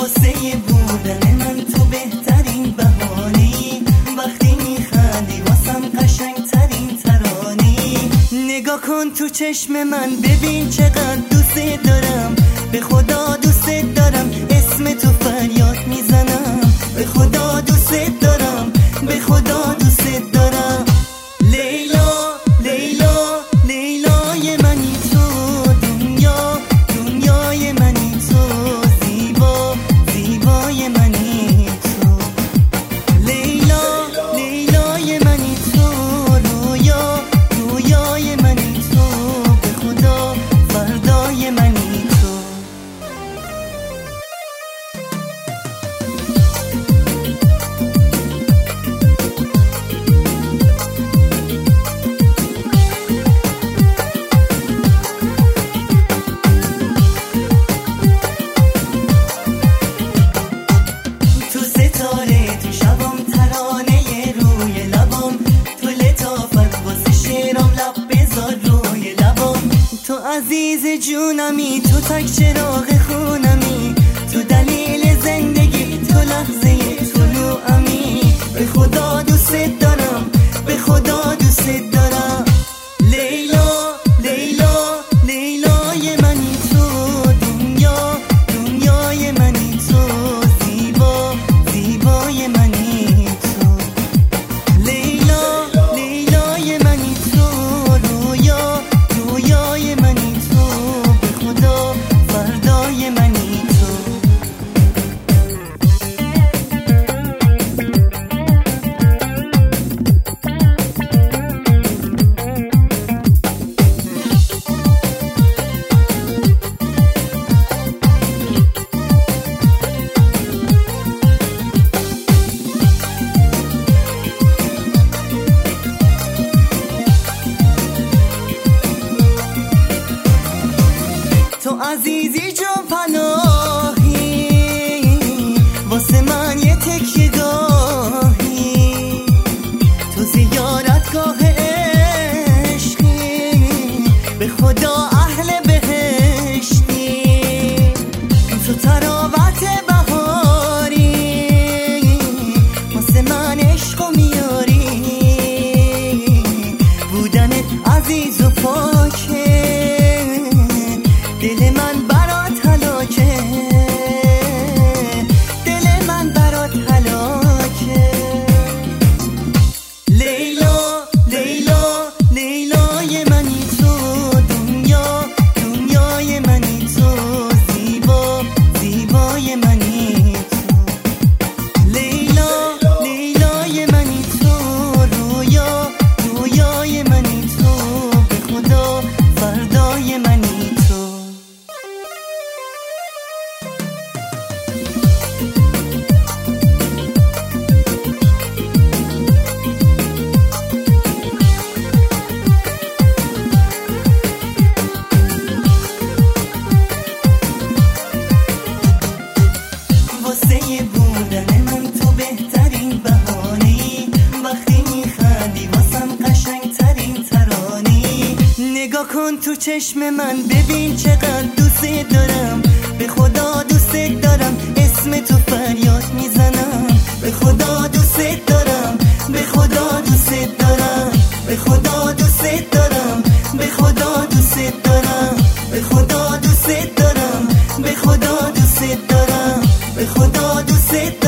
واسه بودن من تو بهترین بهانه‌ای، وقتی میخندی واسم قشنگترین ترانه‌ای. نگاه کن تو چشم من ببین چقدر دوست دارم، به خدا دوست دارم، اسم تو فریاد میزنم، به خدا دوست دارم، به خدا دوست دارم. لیلا لیلا لیلای منی تو، دنیا دنیای منی تو، زیبا زیبای منی تو. لیلا لیلای منی تو، رویا رویای منی تو، به خدا فردای منی تو. تو عزیز جونمی، تو تک چراغ خونمی، تو دلیل زندگی، تو لحظه طلوعمی. به خدا دوست دارم، به خدا دوست دارم. لیلا لیلا لیلای منی تو، دنیا دنیای منی تو، زیبا زیبای منی تو. لیلا لیلای منی تو، رویا رویای منی تو، به خدا فردای منی تو. تو عزیزی جون پناهی، واسه من یه تکیه گاهی، تو زیارتگاه عشقی، به خدا اهل بهشتی. تو تراوت بهاری، واسه من عشق و میاری، بودنت عزیز و پاکه، دل من برات هلاکه، دل من برات هلاکه. لیلا لیلا لیلای منی تو، دنیا دنیای منی تو، زیبا زیبای منی تو. لیلا لیلای منی تو، رویا رویای منی تو، به خدا فردای منی تو. واسه بودن من تو بهترین بهانه‌ای، وقتی میخندی واسم قشنگترین ترانه‌ای. نگاه کن تو چشم من ببین چقدر دوست دارم، به خدا دوست دارم، اسم تو فریاد میزنم، به خدا دوست دارم، به خدا دوست دارم، به خدا دوست دارم، به خدا دوست دارم، به خدا دوست دارم، به خدا دوست دارم، به خدا دوست دارم.